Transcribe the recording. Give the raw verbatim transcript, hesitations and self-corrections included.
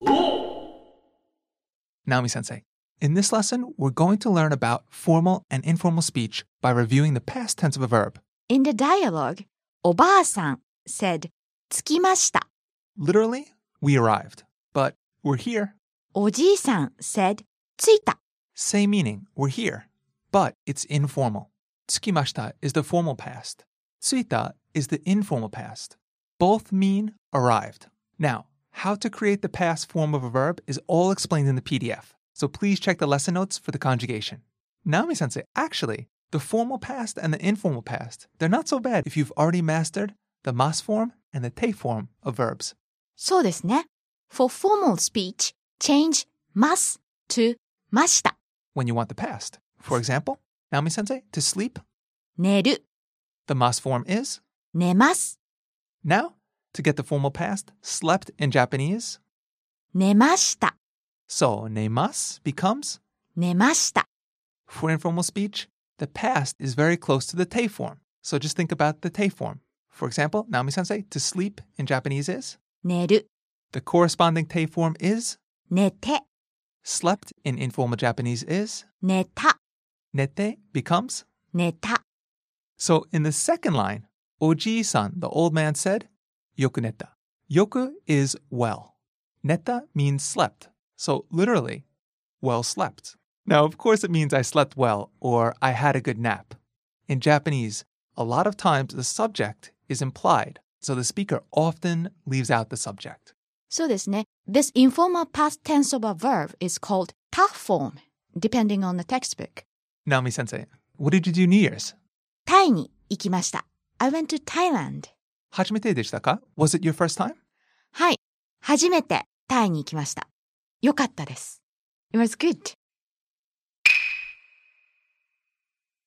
Naomi-sensei, in this lesson, we're going to learn about formal and informal speech by reviewing the past tense of a verb. In the dialogue, おばあさん said, 着きました. Literally, we arrived, but we're here. おじいさん said, 着いた. Same meaning, we're here, but it's informal. Tsukimashita is the formal past. Tsuita is the informal past. Both mean arrived. Now, how to create the past form of a verb is all explained in the P D F, so please check the lesson notes for the conjugation. Naomi-sensei, actually, the formal past and the informal past, they're not so bad if you've already mastered the mas form and the te form of verbs. そうですね. For formal speech, change ます to ました. When you want the past. For example, Naomi-sensei, to sleep, 寝る the mas form is. 寝ます Now, to get the formal past, slept in Japanese. 寝ました So, nemasu becomes. 寝ました For informal speech, the past is very close to the te form. So just think about the te form. For example, Naomi-sensei, to sleep in Japanese is. 寝る The corresponding te form is. 寝て Slept in informal Japanese is. 寝た Nete becomes. 寝た So in the second line, Oji-san, the old man, said, yoku neta. Yoku is well. Neta means slept. So literally, well slept. Now, of course, it means I slept well or I had a good nap. In Japanese, a lot of times the subject is implied, so the speaker often leaves out the subject. そうですね. This informal past tense of a verb is called 他 form, depending on the textbook. Naomi-sensei, what did you do New Year's? タイに行きました. I went to Thailand. 初めてでしたか? Was it your first time? はい。初めてタイに行きました. よかったです. It was good.